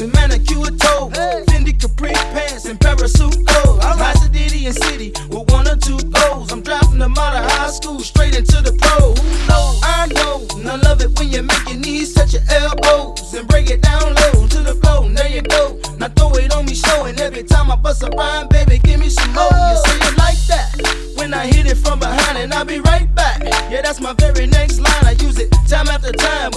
with manicured toes, Fendi Capri pants and parasuit clothes. I'm high Diddy and City with 1 or 2 goals. I'm driving them out of high school straight into the pro. Who knows? I know, and I love it when you make your knees